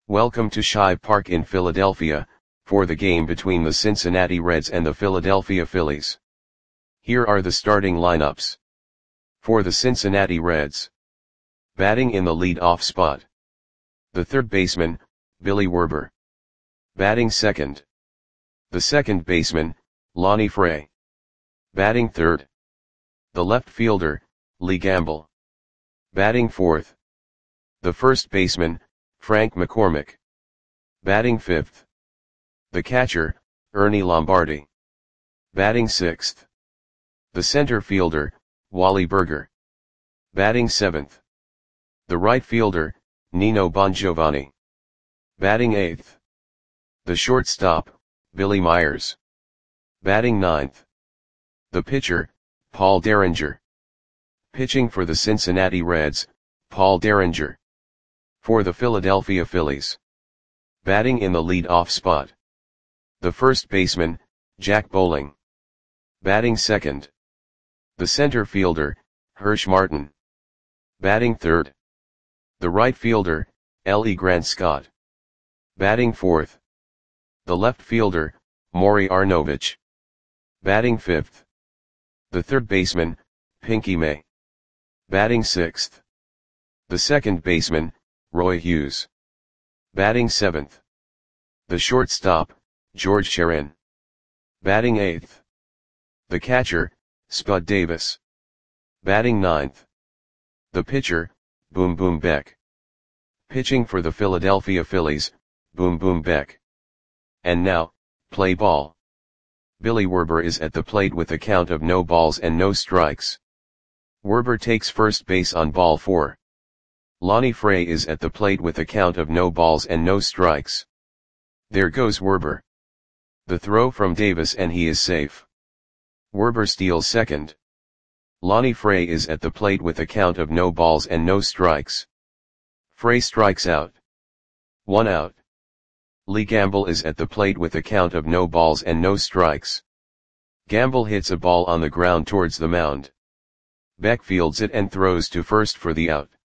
Welcome to Shive Park in Philadelphia, for the game between the Cincinnati Reds and the Philadelphia Phillies. Here are the starting lineups. For the Cincinnati Reds. Batting in the lead-off spot. The third baseman, Billy Werber. Batting second. The second baseman, Lonnie Fray. Batting third. The left fielder, Lee Gamble. Batting fourth. The first baseman, Frank McCormick. Batting fifth. The catcher, Ernie Lombardi. Batting sixth. The center fielder, Wally Burger. Batting seventh. The right fielder, Nino Bongiovanni. Batting eighth. The shortstop, Billy Myers. Batting ninth. The pitcher, Paul Derringer. Pitching for the Cincinnati Reds, Paul Derringer. For the Philadelphia Phillies. Batting in the lead-off spot. The first baseman, Jack Bowling. Batting second. The center fielder, Hirsch Martin. Batting third. The right fielder, L.E. Grant Scott. Batting fourth. The left fielder, Maury Arnovich. Batting fifth. The third baseman, Pinky May. Batting sixth. The second baseman, Roy Hughes. Batting seventh. The shortstop, George Sherin. Batting eighth. The catcher, Spud Davis. Batting ninth. The pitcher, Boom Boom Beck. Pitching for the Philadelphia Phillies, Boom Boom Beck. And now, play ball. Billy Werber is at the plate with a count of no balls and no strikes. Werber takes first base on ball 4. Lonnie Fray is at the plate with a count of no balls and no strikes. There goes Werber. The throw from Davis and he is safe. Werber steals second. Lonnie Fray is at the plate with a count of no balls and no strikes. Fray strikes out. 1 out. Lee Gamble is at the plate with a count of no balls and no strikes. Gamble hits a ball on the ground towards the mound. Beck fields it and throws to first for the out.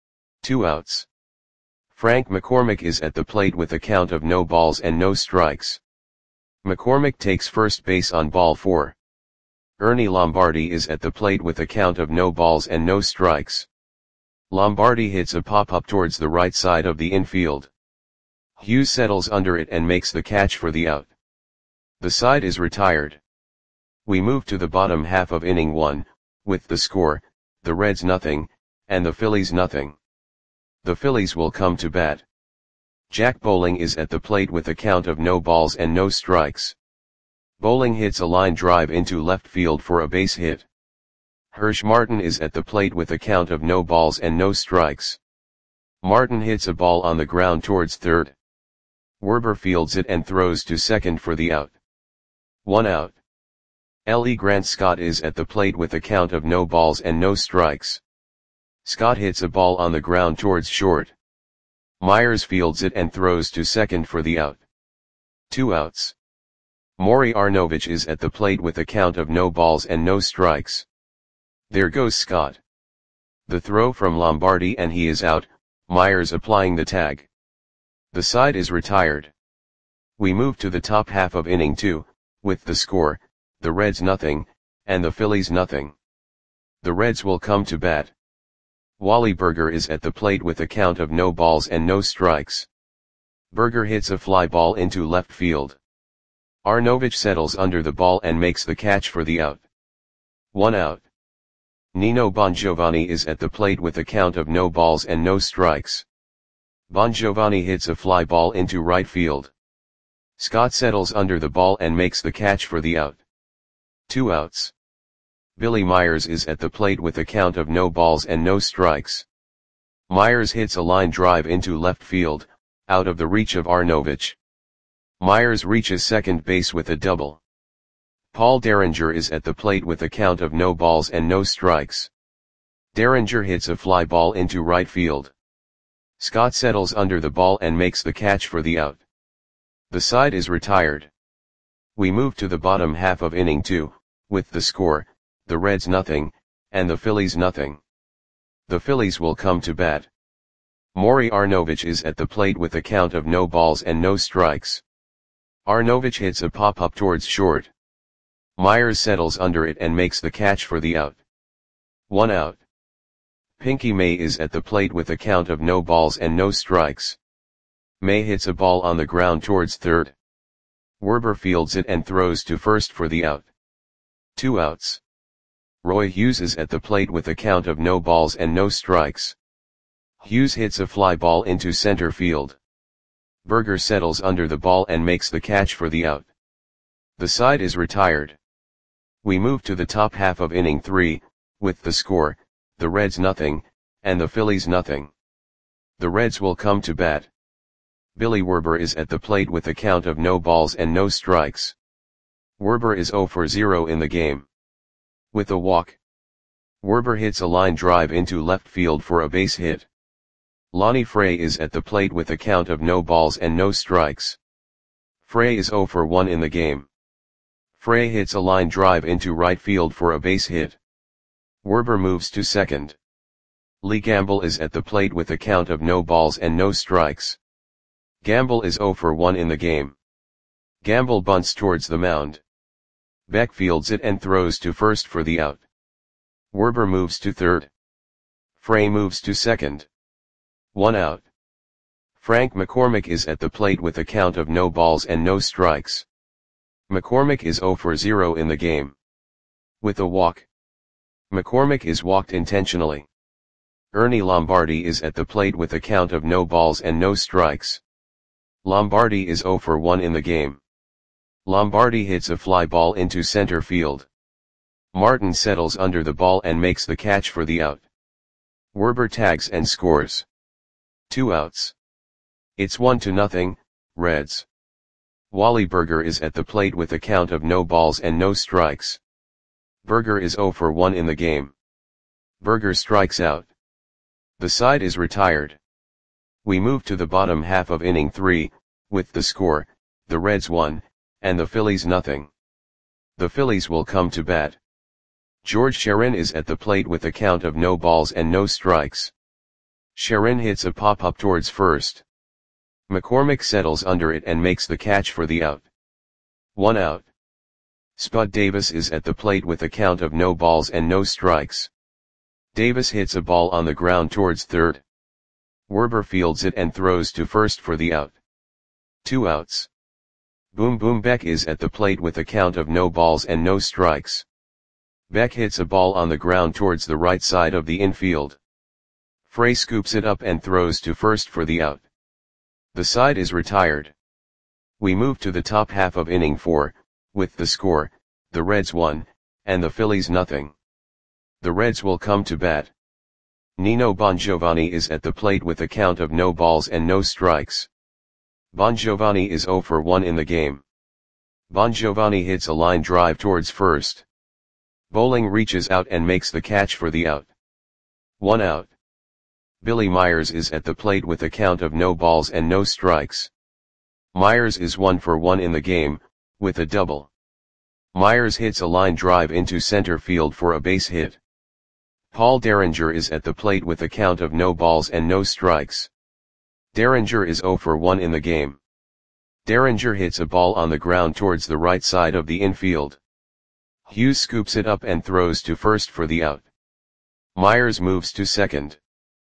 2 outs. Frank McCormick is at the plate with a count of no balls and no strikes. McCormick takes first base on ball 4. Ernie Lombardi is at the plate with a count of no balls and no strikes. Lombardi hits a pop-up towards the right side of the infield. Hughes settles under it and makes the catch for the out. The side is retired. We move to the bottom half of inning 1, with the score, the Reds nothing, and the Phillies nothing. The Phillies will come to bat. Jack Bowling is at the plate with a count of no balls and no strikes. Bowling hits a line drive into left field for a base hit. Hirsch Martin is at the plate with a count of no balls and no strikes. Martin hits a ball on the ground towards third. Werber fields it and throws to second for the out. 1 out. L.E. Grant Scott is at the plate with a count of no balls and no strikes. Scott hits a ball on the ground towards short. Myers fields it and throws to second for the out. 2 outs. Maury Arnovich is at the plate with a count of no balls and no strikes. There goes Scott. The throw from Lombardi and he is out, Myers applying the tag. The side is retired. We move to the top half of inning 2, with the score, the Reds nothing, and the Phillies nothing. The Reds will come to bat. Wally Burger is at the plate with a count of no balls and no strikes. Burger hits a fly ball into left field. Arnovich settles under the ball and makes the catch for the out. 1 out. Nino Bongiovanni is at the plate with a count of no balls and no strikes. Bongiovanni hits a fly ball into right field. Scott settles under the ball and makes the catch for the out. 2 outs. Billy Myers is at the plate with a count of no balls and no strikes. Myers hits a line drive into left field, out of the reach of Arnovich. Myers reaches second base with a double. Paul Derringer is at the plate with a count of no balls and no strikes. Derringer hits a fly ball into right field. Scott settles under the ball and makes the catch for the out. The side is retired. We move to the bottom half of inning 2, with the score, the Reds nothing, and the Phillies nothing. The Phillies will come to bat. Maury Arnovich is at the plate with a count of no balls and no strikes. Arnovich hits a pop-up towards short. Myers settles under it and makes the catch for the out. 1 out. Pinky May is at the plate with a count of no balls and no strikes. May hits a ball on the ground towards third. Werber fields it and throws to first for the out. 2 outs. Roy Hughes is at the plate with a count of no balls and no strikes. Hughes hits a fly ball into center field. Berger settles under the ball and makes the catch for the out. The side is retired. We move to the top half of inning 3, with the score, the Reds nothing, and the Phillies nothing. The Reds will come to bat. Billy Werber is at the plate with a count of no balls and no strikes. Werber is 0 for 0 in the game. With a walk. Werber hits a line drive into left field for a base hit. Lonnie Frey is at the plate with a count of no balls and no strikes. Frey is 0 for 1 in the game. Frey hits a line drive into right field for a base hit. Werber moves to second. Lee Gamble is at the plate with a count of no balls and no strikes. Gamble is 0 for 1 in the game. Gamble bunts towards the mound. Beck fields it and throws to first for the out. Werber moves to third. Frey moves to second. 1 out. Frank McCormick is at the plate with a count of no balls and no strikes. McCormick is 0 for 0 in the game. With a walk. McCormick is walked intentionally. Ernie Lombardi is at the plate with a count of no balls and no strikes. Lombardi is 0 for 1 in the game. Lombardi hits a fly ball into center field. Martin settles under the ball and makes the catch for the out. Werber tags and scores. 2 outs. It's 1-0, Reds. Wally Berger is at the plate with a count of no balls and no strikes. Berger is 0 for 1 in the game. Berger strikes out. The side is retired. We move to the bottom half of inning 3, with the score, the Reds 1, and the Phillies nothing. The Phillies will come to bat. George Sherin is at the plate with a count of no balls and no strikes. Sherin hits a pop-up towards first. McCormick settles under it and makes the catch for the out. 1 out. Spud Davis is at the plate with a count of no balls and no strikes. Davis hits a ball on the ground towards third. Werber fields it and throws to first for the out. 2 outs. Boom Boom Beck is at the plate with a count of no balls and no strikes. Beck hits a ball on the ground towards the right side of the infield. Frey scoops it up and throws to first for the out. The side is retired. We move to the top half of inning 4, with the score, the Reds 1, and the Phillies nothing. The Reds will come to bat. Nino Bongiovanni is at the plate with a count of no balls and no strikes. Bongiovanni is 0 for 1 in the game. Bongiovanni hits a line drive towards first. Bowling reaches out and makes the catch for the out. 1 out. Billy Myers is at the plate with a count of no balls and no strikes. Myers is 1 for 1 in the game, with a double. Myers hits a line drive into center field for a base hit. Paul Derringer is at the plate with a count of no balls and no strikes. Derringer is 0 for 1 in the game. Derringer hits a ball on the ground towards the right side of the infield. Hughes scoops it up and throws to first for the out. Myers moves to second.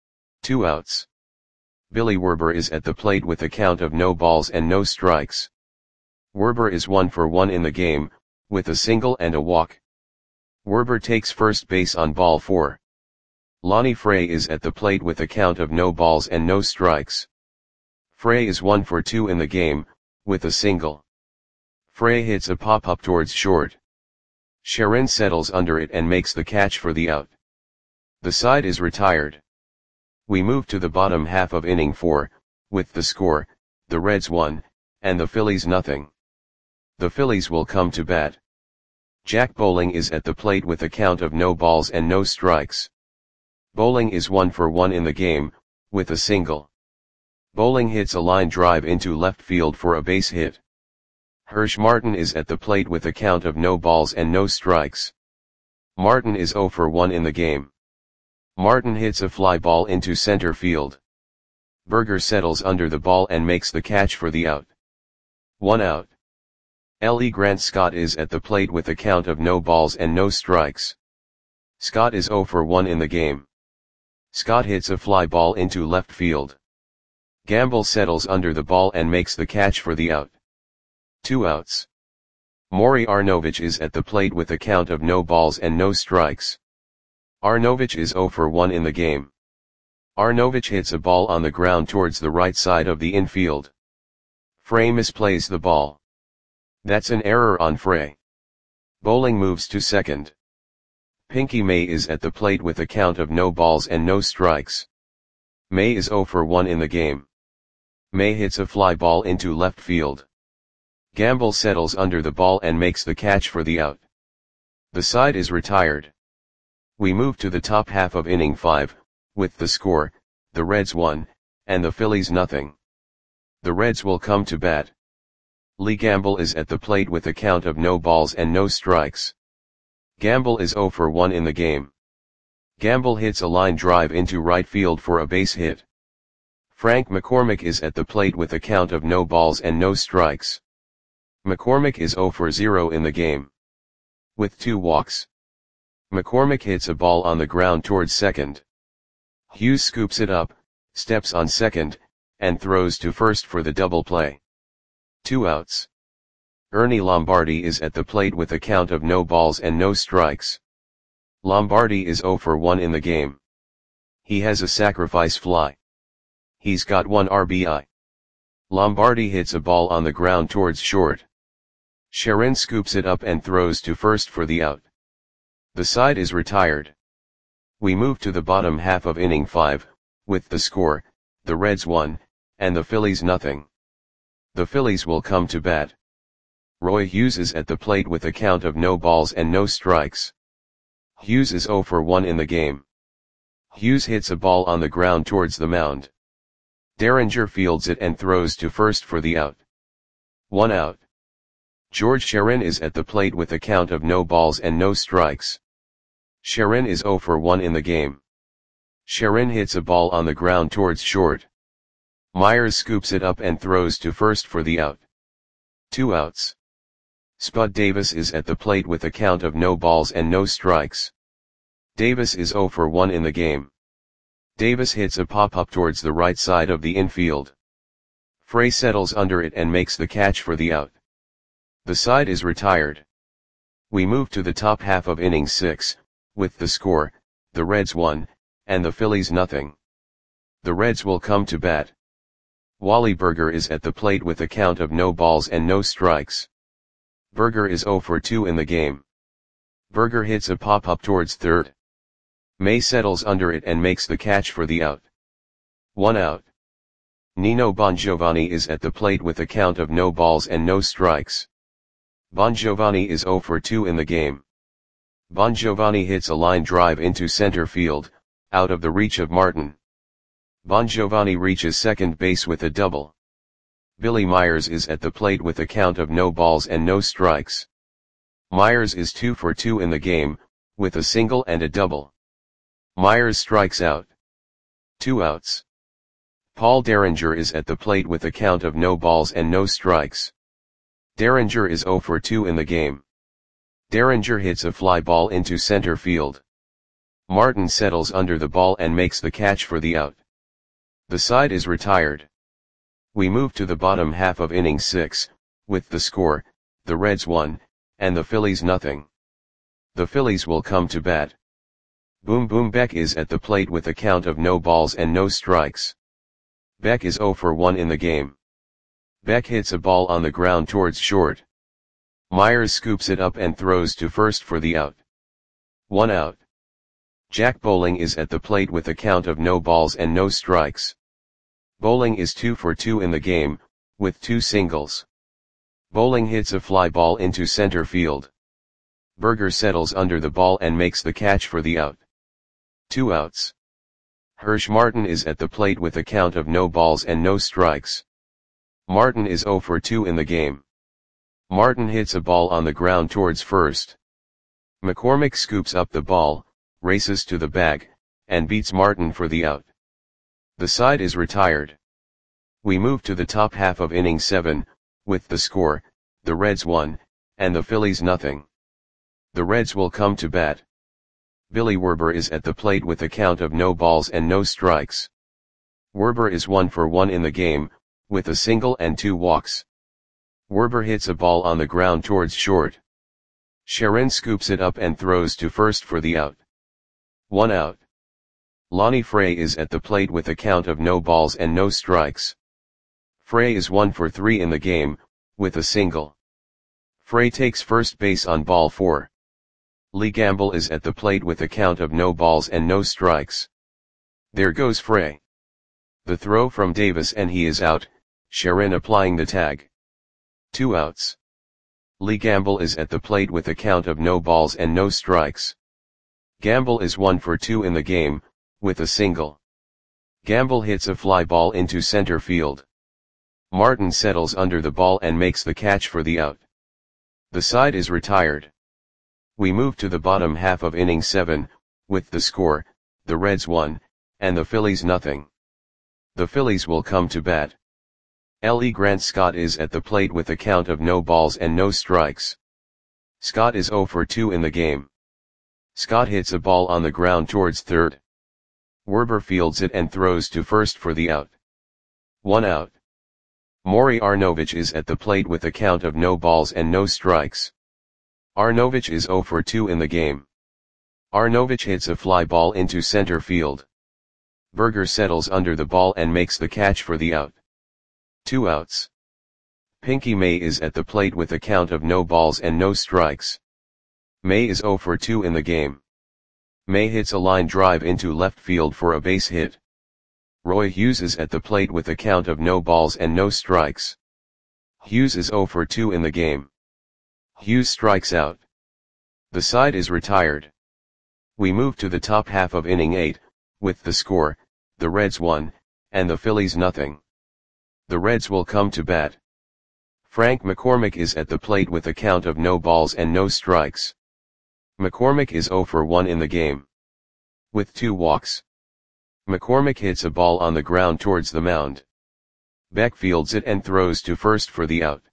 2 outs. Billy Werber is at the plate with a count of no balls and no strikes. Werber is 1 for 1 in the game, with a single and a walk. Werber takes first base on ball 4. Lonnie Frey is at the plate with a count of no balls and no strikes. Frey is 1 for 2 in the game, with a single. Frey hits a pop-up towards short. Sherin settles under it and makes the catch for the out. The side is retired. We move to the bottom half of inning 4, with the score, the Reds 1, and the Phillies nothing. The Phillies will come to bat. Jack Bowling is at the plate with a count of no balls and no strikes. Bowling is 1 for 1 in the game, with a single. Bowling hits a line drive into left field for a base hit. Hirsch Martin is at the plate with a count of no balls and no strikes. Martin is 0 for 1 in the game. Martin hits a fly ball into center field. Berger settles under the ball and makes the catch for the out. 1 out. L.E. Grant Scott is at the plate with a count of no balls and no strikes. Scott is 0 for 1 in the game. Scott hits a fly ball into left field. Gamble settles under the ball and makes the catch for the out. 2 outs. Maury Arnovich is at the plate with a count of no balls and no strikes. Arnovich is 0 for 1 in the game. Arnovich hits a ball on the ground towards the right side of the infield. Frey misplays the ball. That's an error on Frey. Bowling moves to second. Pinky May is at the plate with a count of no balls and no strikes. May is 0 for 1 in the game. May hits a fly ball into left field. Gamble settles under the ball and makes the catch for the out. The side is retired. We move to the top half of inning 5, with the score, the Reds 1, and the Phillies nothing. The Reds will come to bat. Lee Gamble is at the plate with a count of no balls and no strikes. Gamble is 0 for 1 in the game. Gamble hits a line drive into right field for a base hit. Frank McCormick is at the plate with a count of no balls and no strikes. McCormick is 0 for 0 in the game. With 2 walks. McCormick hits a ball on the ground towards second. Hughes scoops it up, steps on second, and throws to first for the double play. 2 outs. Ernie Lombardi is at the plate with a count of no balls and no strikes. Lombardi is 0 for 1 in the game. He has a sacrifice fly. He's got 1 RBI. Lombardi hits a ball on the ground towards short. Sharon scoops it up and throws to first for the out. The side is retired. We move to the bottom half of inning 5, with the score, the Reds 1, and the Phillies nothing. The Phillies will come to bat. Roy Hughes is at the plate with a count of no balls and no strikes. Hughes is 0 for 1 in the game. Hughes hits a ball on the ground towards the mound. Derringer fields it and throws to first for the out. 1 out. George Sharon is at the plate with a count of no balls and no strikes. Sharon is 0 for 1 in the game. Sharon hits a ball on the ground towards short. Myers scoops it up and throws to first for the out. 2 outs. Spud Davis is at the plate with a count of no balls and no strikes. Davis is 0 for 1 in the game. Davis hits a pop-up towards the right side of the infield. Frey settles under it and makes the catch for the out. The side is retired. We move to the top half of inning 6, with the score, the Reds 1, and the Phillies nothing. The Reds will come to bat. Wally Berger is at the plate with a count of no balls and no strikes. Berger is 0 for 2 in the game. Berger hits a pop-up towards third. May settles under it and makes the catch for the out. 1 out. Nino Bongiovanni is at the plate with a count of no balls and no strikes. Bongiovanni is 0 for 2 in the game. Bongiovanni hits a line drive into center field, out of the reach of Martin. Bongiovanni reaches second base with a double. Billy Myers is at the plate with a count of no balls and no strikes. Myers is 2 for 2 in the game, with a single and a double. Myers strikes out. 2 outs. Paul Derringer is at the plate with a count of no balls and no strikes. Derringer is 0 for 2 in the game. Derringer hits a fly ball into center field. Martin settles under the ball and makes the catch for the out. The side is retired. We move to the bottom half of inning 6, with the score, the Reds 1, and the Phillies nothing. The Phillies will come to bat. Boom Boom Beck is at the plate with a count of no balls and no strikes. Beck is 0 for 1 in the game. Beck hits a ball on the ground towards short. Myers scoops it up and throws to first for the out. 1 out. Jack Bowling is at the plate with a count of no balls and no strikes. Bowling is 2 for 2 in the game, with 2 singles. Bowling hits a fly ball into center field. Berger settles under the ball and makes the catch for the out. 2 outs. Hirsch Martin is at the plate with a count of no balls and no strikes. Martin is 0 for 2 in the game. Martin hits a ball on the ground towards first. McCormick scoops up the ball, races to the bag, and beats Martin for the out. The side is retired. We move to the top half of inning 7, with the score, the Reds 1, and the Phillies nothing. The Reds will come to bat. Billy Werber is at the plate with a count of no balls and no strikes. Werber is 1 for 1 in the game, with a single and 2 walks. Werber hits a ball on the ground towards short. Sharon scoops it up and throws to first for the out. 1 out. Lonnie Frey is at the plate with a count of no balls and no strikes. Frey is 1 for 3 in the game, with a single. Frey takes first base on ball 4. Lee Gamble is at the plate with a count of no balls and no strikes. There goes Frey. The throw from Davis and he is out, Sharon applying the tag. 2 outs. Lee Gamble is at the plate with a count of no balls and no strikes. Gamble is 1 for 2 in the game, with a single. Gamble hits a fly ball into center field. Martin settles under the ball and makes the catch for the out. The side is retired. We move to the bottom half of inning 7, with the score, the Reds 1, and the Phillies nothing. The Phillies will come to bat. L. E. Grant Scott is at the plate with a count of no balls and no strikes. Scott is 0 for 2 in the game. Scott hits a ball on the ground towards third. Werber fields it and throws to first for the out. 1 out. Maury Arnovich is at the plate with a count of no balls and no strikes. Arnovich is 0 for 2 in the game. Arnovich hits a fly ball into center field. Berger settles under the ball and makes the catch for the out. 2 outs. Pinky May is at the plate with a count of no balls and no strikes. May is 0 for 2 in the game. May hits a line drive into left field for a base hit. Roy Hughes is at the plate with a count of no balls and no strikes. Hughes is 0 for 2 in the game. Hughes strikes out. The side is retired. We move to the top half of inning 8, with the score, the Reds 1, and the Phillies nothing. The Reds will come to bat. Frank McCormick is at the plate with a count of no balls and no strikes. McCormick is 0 for 1 in the game. With 2 walks. McCormick hits a ball on the ground towards the mound. Beck fields it and throws to first for the out.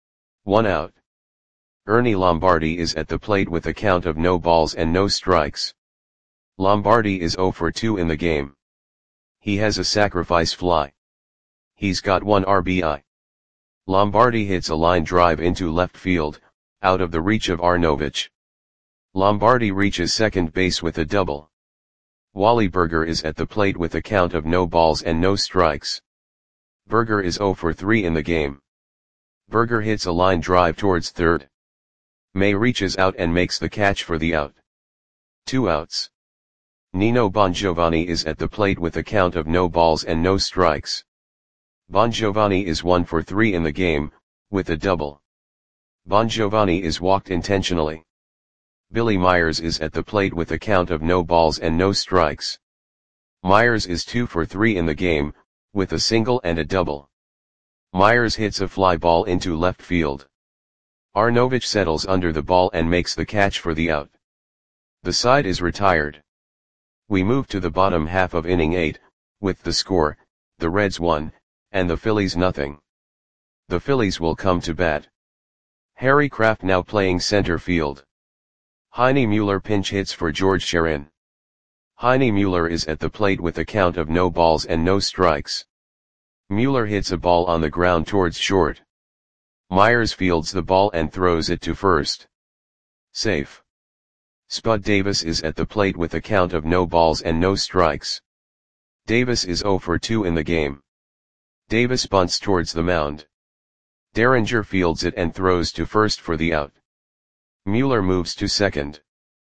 1 out. Ernie Lombardi is at the plate with a count of no balls and no strikes. Lombardi is 0 for 2 in the game. He has a sacrifice fly. He's got 1 RBI. Lombardi hits a line drive into left field, out of the reach of Arnovich. Lombardi reaches second base with a double. Wally Berger is at the plate with a count of no balls and no strikes. Berger is 0 for 3 in the game. Berger hits a line drive towards third. May reaches out and makes the catch for the out. 2 outs. Nino Bongiovanni is at the plate with a count of no balls and no strikes. Bongiovanni is 1 for 3 in the game, with a double. Bongiovanni is walked intentionally. Billy Myers is at the plate with a count of no balls and no strikes. Myers is 2 for 3 in the game, with a single and a double. Myers hits a fly ball into left field. Arnovich settles under the ball and makes the catch for the out. The side is retired. We move to the bottom half of inning 8, with the score, the Reds 1, and the Phillies nothing. The Phillies will come to bat. Harry Kraft now playing center field. Heine Mueller pinch hits for George Sharon. Heine Mueller is at the plate with a count of no balls and no strikes. Mueller hits a ball on the ground towards short. Myers fields the ball and throws it to first. Safe. Spud Davis is at the plate with a count of no balls and no strikes. Davis is 0 for 2 in the game. Davis bunts towards the mound. Derringer fields it and throws to first for the out. Mueller moves to second.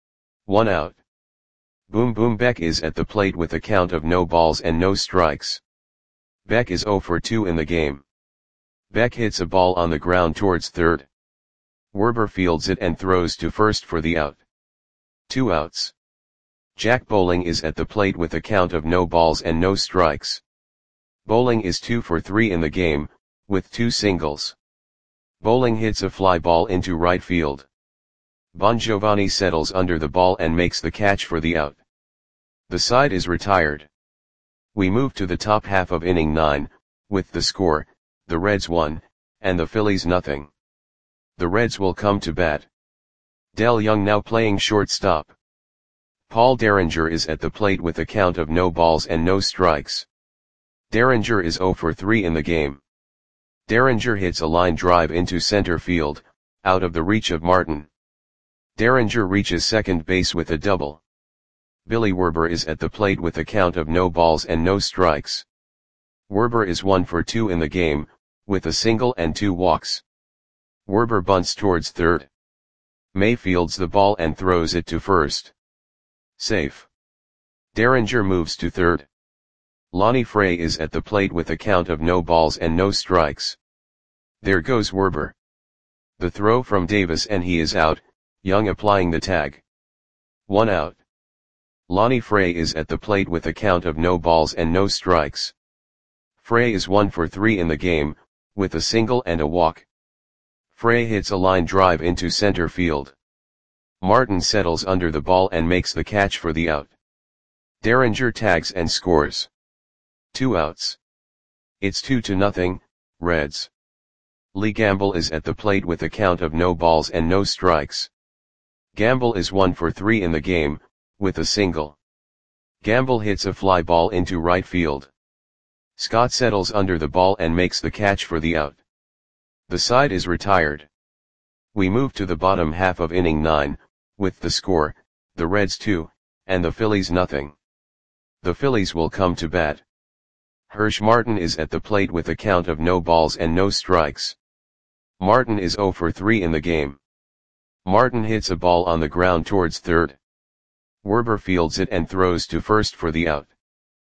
1 out. Boom Boom Beck is at the plate with a count of no balls and no strikes. Beck is 0 for 2 in the game. Beck hits a ball on the ground towards third. Werber fields it and throws to first for the out. 2 outs. Jack Bowling is at the plate with a count of no balls and no strikes. Bowling is 2 for 3 in the game, with 2 singles. Bowling hits a fly ball into right field. Bongiovanni settles under the ball and makes the catch for the out. The side is retired. We move to the top half of inning 9, with the score, the Reds 1, and the Phillies nothing. The Reds will come to bat. Del Young now playing shortstop. Paul Derringer is at the plate with a count of no balls and no strikes. Derringer is 0 for 3 in the game. Derringer hits a line drive into center field, out of the reach of Martin. Derringer reaches second base with a double. Billy Werber is at the plate with a count of no balls and no strikes. Werber is 1 for 2 in the game, with a single and 2 walks. Werber bunts towards third. May fields the ball and throws it to first. Safe. Derringer moves to third. Lonnie Frey is at the plate with a count of no balls and no strikes. There goes Werber. The throw from Davis and he is out, Young applying the tag. 1 out. Lonnie Frey is at the plate with a count of no balls and no strikes. Frey is 1 for 3 in the game, with a single and a walk. Frey hits a line drive into center field. Martin settles under the ball and makes the catch for the out. Derringer tags and scores. 2 outs. It's 2-0, Reds. Lee Gamble is at the plate with a count of no balls and no strikes. Gamble is 1 for 3 in the game, with a single. Gamble hits a fly ball into right field. Scott settles under the ball and makes the catch for the out. The side is retired. We move to the bottom half of inning 9, with the score, the Reds 2, and the Phillies nothing. The Phillies will come to bat. Hirsch Martin is at the plate with a count of no balls and no strikes. Martin is 0 for 3 in the game. Martin hits a ball on the ground towards third. Werber fields it and throws to first for the out.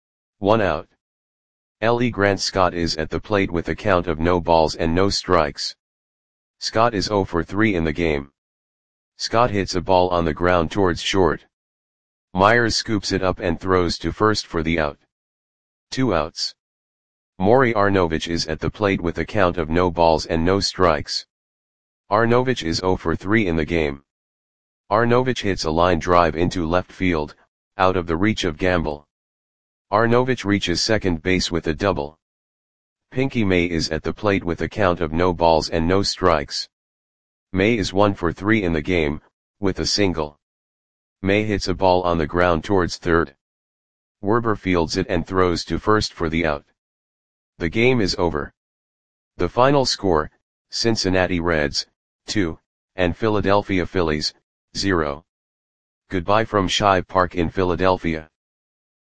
1 out. L.E. Grant Scott is at the plate with a count of no balls and no strikes. Scott is 0 for 3 in the game. Scott hits a ball on the ground towards short. Myers scoops it up and throws to first for the out. 2 outs. Maury Arnovich is at the plate with a count of no balls and no strikes. Arnovich is 0 for 3 in the game. Arnovich hits a line drive into left field, out of the reach of Gamble. Arnovich reaches second base with a double. Pinky May is at the plate with a count of no balls and no strikes. May is 1 for 3 in the game, with a single. May hits a ball on the ground towards third. Werber fields it and throws to first for the out. The game is over. The final score, Cincinnati Reds, 2, and Philadelphia Phillies, 0. Goodbye from Shive Park in Philadelphia.